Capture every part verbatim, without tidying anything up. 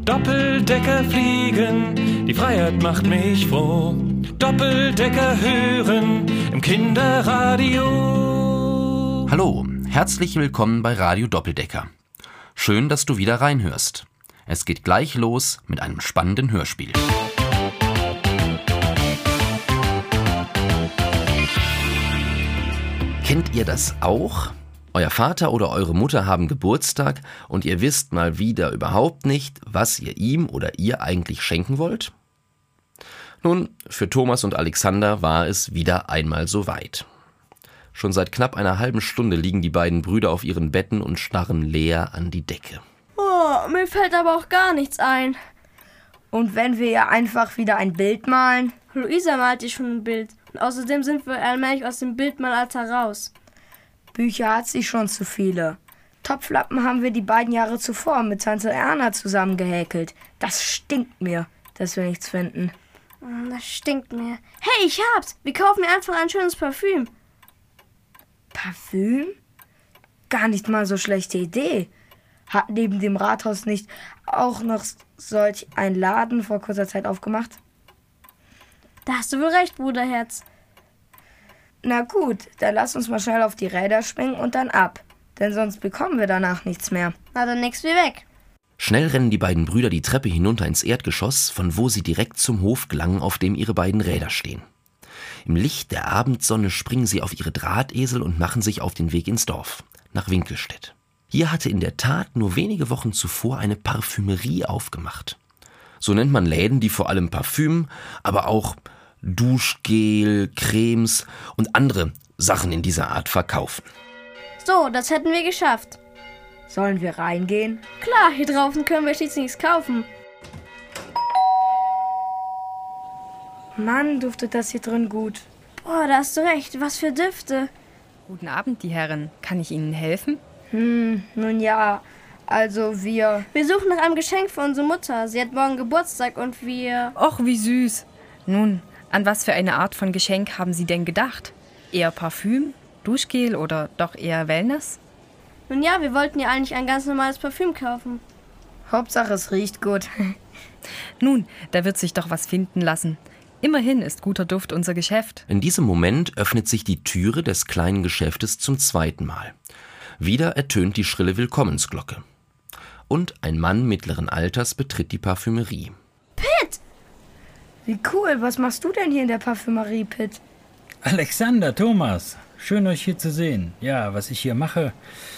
Doppeldecker fliegen, die Freiheit macht mich froh. Doppeldecker hören im Kinderradio. Hallo, herzlich willkommen bei Radio Doppeldecker. Schön, dass du wieder reinhörst. Es geht gleich los mit einem spannenden Hörspiel. Kennt ihr das auch? Euer Vater oder eure Mutter haben Geburtstag und ihr wisst mal wieder überhaupt nicht, was ihr ihm oder ihr eigentlich schenken wollt? Nun, für Thomas und Alexander war es wieder einmal soweit. Schon seit knapp einer halben Stunde liegen die beiden Brüder auf ihren Betten und starren leer an die Decke. Oh, mir fällt aber auch gar nichts ein. Und wenn wir ja einfach wieder ein Bild malen? Luisa malte schon ein Bild. Und außerdem sind wir allmählich aus dem Bildmalalter raus. Bücher hat sie schon zu viele. Topflappen haben wir die beiden Jahre zuvor mit Tante Erna zusammen gehäkelt. Das stinkt mir, dass wir nichts finden. Das stinkt mir. Hey, ich hab's! Wir kaufen mir einfach ein schönes Parfüm. Parfüm? Gar nicht mal so schlechte Idee. Hat neben dem Rathaus nicht auch noch solch ein Laden vor kurzer Zeit aufgemacht? Da hast du wohl recht, Bruderherz. Na gut, dann lass uns mal schnell auf die Räder springen und dann ab. Denn sonst bekommen wir danach nichts mehr. Na, dann nix wie weg. Schnell rennen die beiden Brüder die Treppe hinunter ins Erdgeschoss, von wo sie direkt zum Hof gelangen, auf dem ihre beiden Räder stehen. Im Licht der Abendsonne springen sie auf ihre Drahtesel und machen sich auf den Weg ins Dorf, nach Winkelstedt. Hier hatte in der Tat nur wenige Wochen zuvor eine Parfümerie aufgemacht. So nennt man Läden, die vor allem Parfüm, aber auch Duschgel, Cremes und andere Sachen in dieser Art verkaufen. So, das hätten wir geschafft. Sollen wir reingehen? Klar, hier draußen können wir schließlich nichts kaufen. Mann, duftet das hier drin gut. Boah, da hast du recht. Was für Düfte. Guten Abend, die Herren. Kann ich Ihnen helfen? Hm, nun ja, also wir... Wir suchen nach einem Geschenk für unsere Mutter. Sie hat morgen Geburtstag und wir... Och, wie süß. Nun, an was für eine Art von Geschenk haben Sie denn gedacht? Eher Parfüm, Duschgel oder doch eher Wellness? Nun ja, wir wollten ja eigentlich ein ganz normales Parfüm kaufen. Hauptsache, es riecht gut. Nun, da wird sich doch was finden lassen. Immerhin ist guter Duft unser Geschäft. In diesem Moment öffnet sich die Türe des kleinen Geschäftes zum zweiten Mal. Wieder ertönt die schrille Willkommensglocke. Und ein Mann mittleren Alters betritt die Parfümerie. Pitt! Wie cool, was machst du denn hier in der Parfümerie, Pitt? Alexander, Thomas, schön euch hier zu sehen. Ja, was ich hier mache...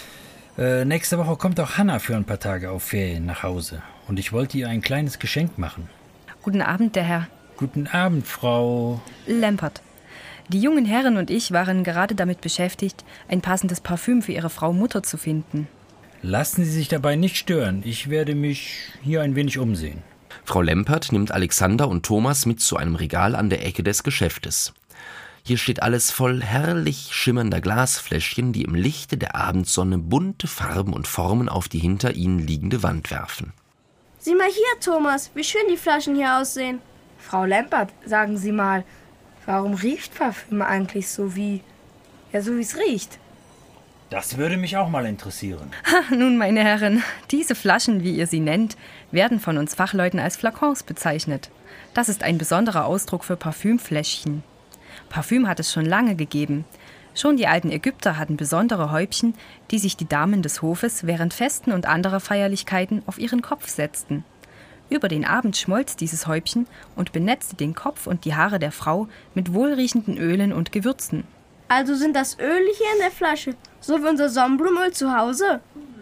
Äh, nächste Woche kommt auch Hanna für ein paar Tage auf Ferien nach Hause. Und ich wollte ihr ein kleines Geschenk machen. Guten Abend, der Herr. Guten Abend, Frau... Lempert. Die jungen Herren und ich waren gerade damit beschäftigt, ein passendes Parfüm für Ihre Frau Mutter zu finden. Lassen Sie sich dabei nicht stören. Ich werde mich hier ein wenig umsehen. Frau Lempert nimmt Alexander und Thomas mit zu einem Regal an der Ecke des Geschäftes. Hier steht alles voll herrlich schimmernder Glasfläschchen, die im Lichte der Abendsonne bunte Farben und Formen auf die hinter ihnen liegende Wand werfen. Sieh mal hier, Thomas, wie schön die Flaschen hier aussehen. Frau Lempert, sagen Sie mal, warum riecht Parfüm eigentlich so wie... Ja, so wie es riecht? Das würde mich auch mal interessieren. Ha, nun, meine Herren, diese Flaschen, wie ihr sie nennt, werden von uns Fachleuten als Flakons bezeichnet. Das ist ein besonderer Ausdruck für Parfümfläschchen. Parfüm hat es schon lange gegeben. Schon die alten Ägypter hatten besondere Häubchen, die sich die Damen des Hofes während Festen und anderer Feierlichkeiten auf ihren Kopf setzten. Über den Abend schmolz dieses Häubchen und benetzte den Kopf und die Haare der Frau mit wohlriechenden Ölen und Gewürzen. Also sind das Öle hier in der Flasche, so wie unser Sonnenblumenöl zu Hause?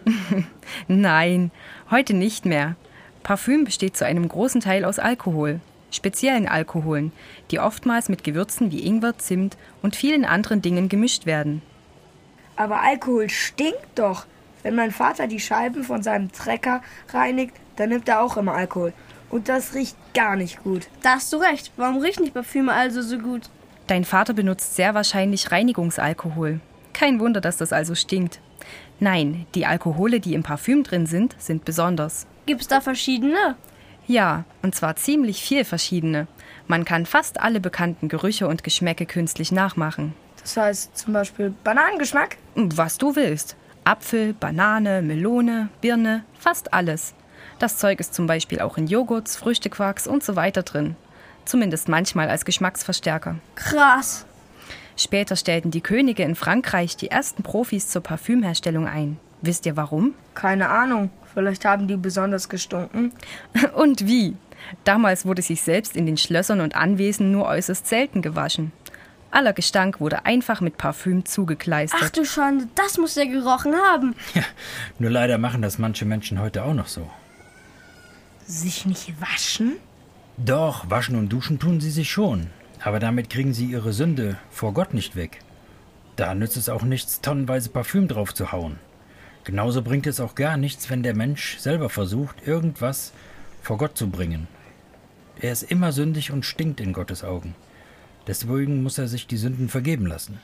Nein, heute nicht mehr. Parfüm besteht zu einem großen Teil aus Alkohol. Speziellen Alkoholen, die oftmals mit Gewürzen wie Ingwer, Zimt und vielen anderen Dingen gemischt werden. Aber Alkohol stinkt doch. Wenn mein Vater die Scheiben von seinem Trecker reinigt, dann nimmt er auch immer Alkohol. Und das riecht gar nicht gut. Da hast du recht. Warum riechen die Parfüme also so gut? Dein Vater benutzt sehr wahrscheinlich Reinigungsalkohol. Kein Wunder, dass das also stinkt. Nein, die Alkohole, die im Parfüm drin sind, sind besonders. Gibt's da verschiedene? Ja, und zwar ziemlich viel verschiedene. Man kann fast alle bekannten Gerüche und Geschmäcke künstlich nachmachen. Das heißt zum Beispiel Bananengeschmack? Was du willst. Apfel, Banane, Melone, Birne, fast alles. Das Zeug ist zum Beispiel auch in Joghurts, Früchtequarks und so weiter drin. Zumindest manchmal als Geschmacksverstärker. Krass. Später stellten die Könige in Frankreich die ersten Profis zur Parfümherstellung ein. Wisst ihr warum? Keine Ahnung. Vielleicht haben die besonders gestunken. Und wie? Damals wurde sich selbst in den Schlössern und Anwesen nur äußerst selten gewaschen. Aller Gestank wurde einfach mit Parfüm zugekleistert. Ach du Schande, das muss der gerochen haben. Ja, nur leider machen das manche Menschen heute auch noch so. Sich nicht waschen? Doch, waschen und duschen tun sie sich schon. Aber damit kriegen sie ihre Sünde vor Gott nicht weg. Da nützt es auch nichts, tonnenweise Parfüm drauf zu hauen. Genauso bringt es auch gar nichts, wenn der Mensch selber versucht, irgendwas vor Gott zu bringen. Er ist immer sündig und stinkt in Gottes Augen. Deswegen muss er sich die Sünden vergeben lassen.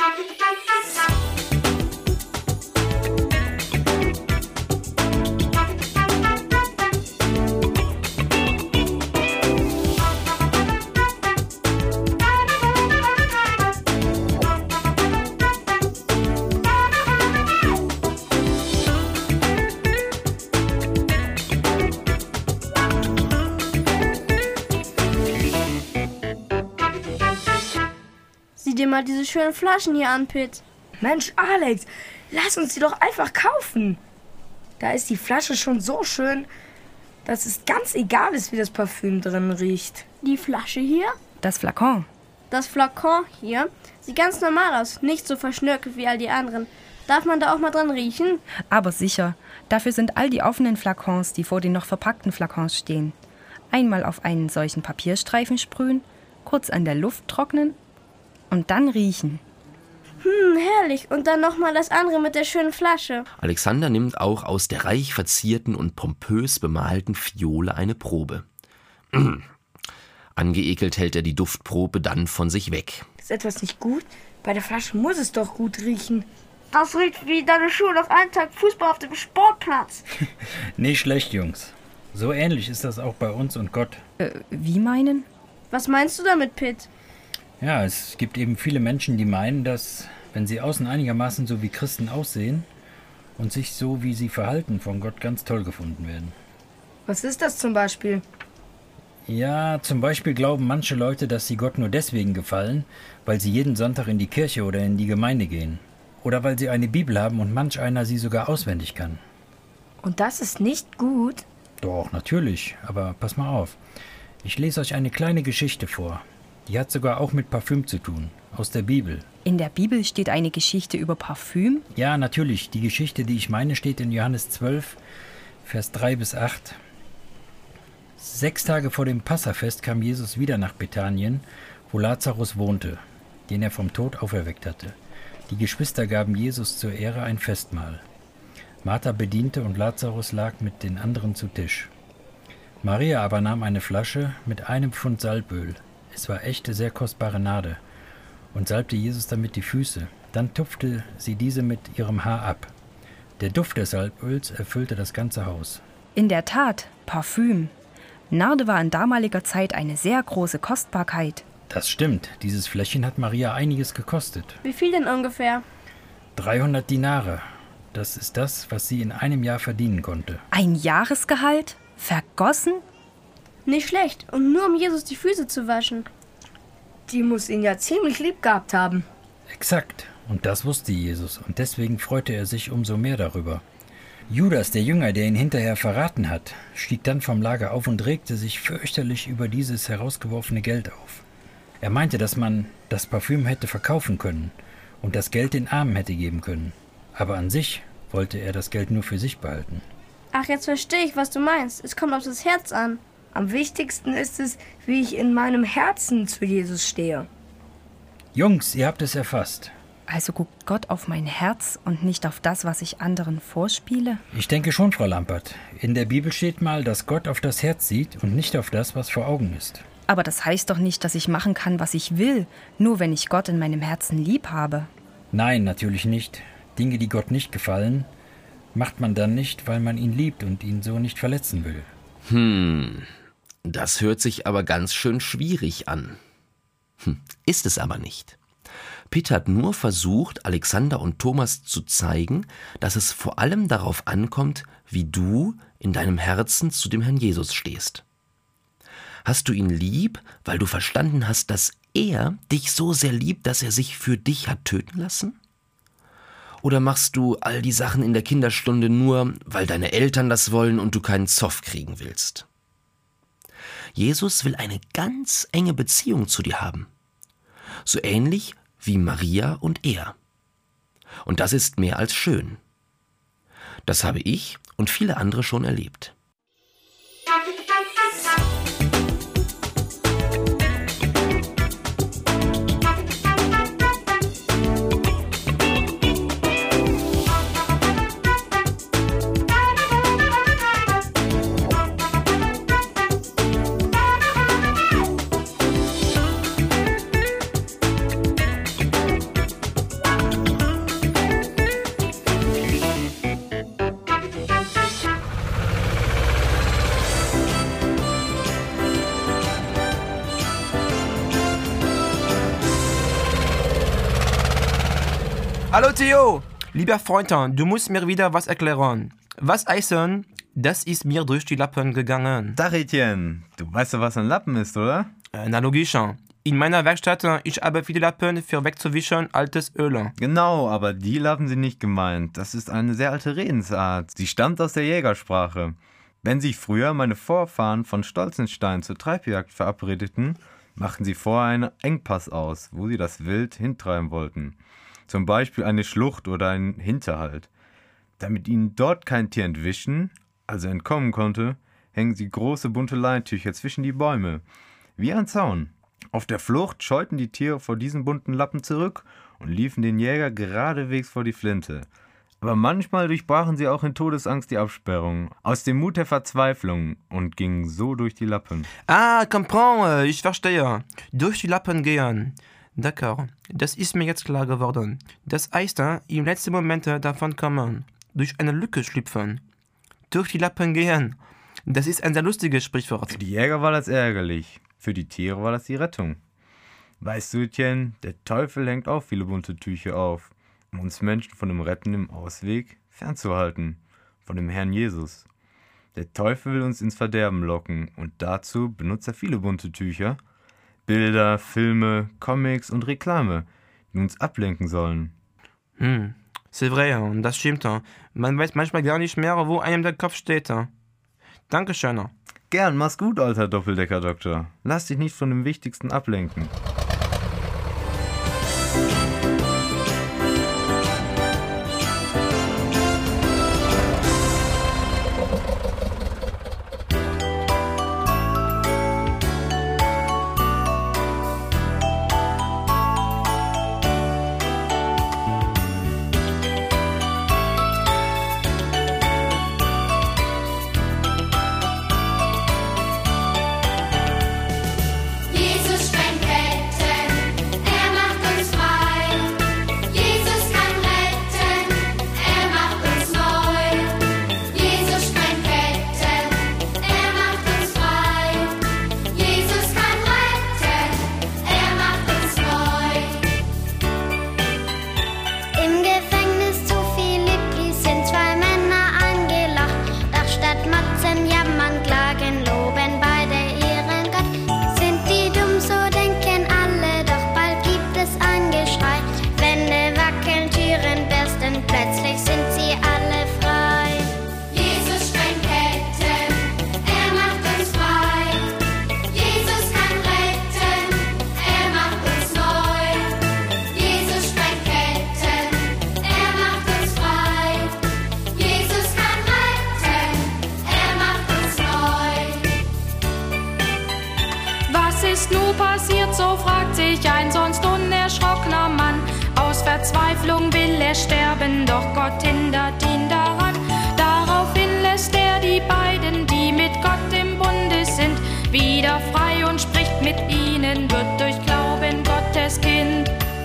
Sieh dir mal diese schönen Flaschen hier an, Pitt. Mensch, Alex, lass uns die doch einfach kaufen. Da ist die Flasche schon so schön, dass es ganz egal ist, wie das Parfüm drin riecht. Die Flasche hier, Das Flakon. das Flakon hier, sieht ganz normal aus. Nicht so verschnörkelt wie all die anderen. Darf man da auch mal dran riechen? Aber sicher, dafür sind all die offenen Flakons, die vor den noch verpackten Flakons stehen. Einmal auf einen solchen Papierstreifen sprühen, kurz an der Luft trocknen und dann riechen. Hm, herrlich. Und dann nochmal das andere mit der schönen Flasche. Alexander nimmt auch aus der reich verzierten und pompös bemalten Fiole eine Probe. Angeekelt hält er die Duftprobe dann von sich weg. Ist etwas nicht gut? Bei der Flasche muss es doch gut riechen. Das riecht wie deine Schuhe nach einem Tag Fußball auf dem Sportplatz. Nicht schlecht, Jungs. So ähnlich ist das auch bei uns und Gott. Äh, wie meinen? Was meinst du damit, Pitt? Ja, es gibt eben viele Menschen, die meinen, dass, wenn sie außen einigermaßen so wie Christen aussehen und sich so, wie sie verhalten, von Gott ganz toll gefunden werden. Was ist das zum Beispiel? Ja, zum Beispiel glauben manche Leute, dass sie Gott nur deswegen gefallen, weil sie jeden Sonntag in die Kirche oder in die Gemeinde gehen. Oder weil sie eine Bibel haben und manch einer sie sogar auswendig kann. Und das ist nicht gut? Doch, natürlich, aber pass mal auf. Ich lese euch eine kleine Geschichte vor. Die hat sogar auch mit Parfüm zu tun, aus der Bibel. In der Bibel steht eine Geschichte über Parfüm? Ja, natürlich. Die Geschichte, die ich meine, steht in Johannes zwölf, Vers drei bis acht. Sechs Tage vor dem Passafest kam Jesus wieder nach Bethanien, wo Lazarus wohnte, den er vom Tod auferweckt hatte. Die Geschwister gaben Jesus zur Ehre ein Festmahl. Martha bediente und Lazarus lag mit den anderen zu Tisch. Maria aber nahm eine Flasche mit einem Pfund Salböl. Es war echte, sehr kostbare Nade, und salbte Jesus damit die Füße. Dann tupfte sie diese mit ihrem Haar ab. Der Duft des Salböls erfüllte das ganze Haus. In der Tat, Parfüm. Narde war in damaliger Zeit eine sehr große Kostbarkeit. Das stimmt, dieses Fläschchen hat Maria einiges gekostet. Wie viel denn ungefähr? dreihundert Dinare. Das ist das, was sie in einem Jahr verdienen konnte. Ein Jahresgehalt? Vergossen? Nicht schlecht. Und nur um Jesus die Füße zu waschen. Die muss ihn ja ziemlich lieb gehabt haben. Exakt. Und das wusste Jesus. Und deswegen freute er sich umso mehr darüber. Judas, der Jünger, der ihn hinterher verraten hat, stieg dann vom Lager auf und regte sich fürchterlich über dieses herausgeworfene Geld auf. Er meinte, dass man das Parfüm hätte verkaufen können und das Geld den Armen hätte geben können. Aber an sich wollte er das Geld nur für sich behalten. Ach, jetzt verstehe ich, was du meinst. Es kommt auf das Herz an. Am wichtigsten ist es, wie ich in meinem Herzen zu Jesus stehe. Jungs, ihr habt es erfasst. Also guckt Gott auf mein Herz und nicht auf das, was ich anderen vorspiele? Ich denke schon, Frau Lampert. In der Bibel steht mal, dass Gott auf das Herz sieht und nicht auf das, was vor Augen ist. Aber das heißt doch nicht, dass ich machen kann, was ich will, nur wenn ich Gott in meinem Herzen lieb habe. Nein, natürlich nicht. Dinge, die Gott nicht gefallen, macht man dann nicht, weil man ihn liebt und ihn so nicht verletzen will. Hm, das hört sich aber ganz schön schwierig an. Hm, ist es aber nicht. Pitt hat nur versucht, Alexander und Thomas zu zeigen, dass es vor allem darauf ankommt, wie du in deinem Herzen zu dem Herrn Jesus stehst. Hast du ihn lieb, weil du verstanden hast, dass er dich so sehr liebt, dass er sich für dich hat töten lassen? Oder machst du all die Sachen in der Kinderstunde nur, weil deine Eltern das wollen und du keinen Zoff kriegen willst? Jesus will eine ganz enge Beziehung zu dir haben. So ähnlich wie Maria und er. Und das ist mehr als schön. Das habe ich und viele andere schon erlebt. Hallo Theo, lieber Freund, du musst mir wieder was erklären. Was heißen, das ist mir durch die Lappen gegangen? Tag Etienne, du weißt doch, was ein Lappen ist, oder? Äh, na logisch. In meiner Werkstatt, ich habe viele Lappen für wegzuwischen altes Öl. Genau, aber die Lappen sind nicht gemeint. Das ist eine sehr alte Redensart. Sie stammt aus der Jägersprache. Wenn sich früher meine Vorfahren von Stolzenstein zur Treibjagd verabredeten, machten sie vorher einen Engpass aus, wo sie das Wild hintreiben wollten. Zum Beispiel eine Schlucht oder einen Hinterhalt. Damit ihnen dort kein Tier entwischen, also entkommen konnte, hängen sie große bunte Leintücher zwischen die Bäume, wie ein Zaun. Auf der Flucht scheuten die Tiere vor diesen bunten Lappen zurück und liefen den Jäger geradewegs vor die Flinte. Aber manchmal durchbrachen sie auch in Todesangst die Absperrung, aus dem Mut der Verzweiflung und gingen so durch die Lappen. Ah, comprends, ich verstehe. Durch die Lappen gehen. D'accord, das ist mir jetzt klar geworden. Das heißt, im letzten Moment davon kommen, durch eine Lücke schlüpfen, durch die Lappen gehen. Das ist ein sehr lustiges Sprichwort. Für die Jäger war das ärgerlich, für die Tiere war das die Rettung. Weißt du, Etienne, der Teufel hängt auch viele bunte Tücher auf, um uns Menschen von dem rettenden Ausweg fernzuhalten, von dem Herrn Jesus. Der Teufel will uns ins Verderben locken und dazu benutzt er viele bunte Tücher, Bilder, Filme, Comics und Reklame, die uns ablenken sollen. Hm, c'est vrai, das stimmt. Man weiß manchmal gar nicht mehr, wo einem der Kopf steht. Dankeschön. Gern, mach's gut, alter Doppeldecker-Doktor. Lass dich nicht von dem Wichtigsten ablenken. So fragt sich ein sonst unerschrockener Mann. Aus Verzweiflung will er sterben, doch Gott hindert ihn daran. Daraufhin lässt er die beiden, die mit Gott im Bunde sind, wieder frei und spricht mit ihnen, wird durch Glauben Gottes Kind.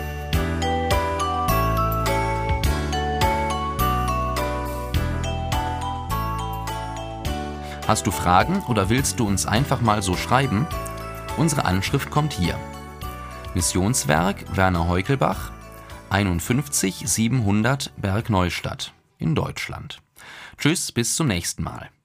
Hast du Fragen oder willst du uns einfach mal so schreiben? Unsere Anschrift kommt hier. Missionswerk Werner Heukelbach, einundfünfzig siebenhundert Bergneustadt in Deutschland. Tschüss, bis zum nächsten Mal.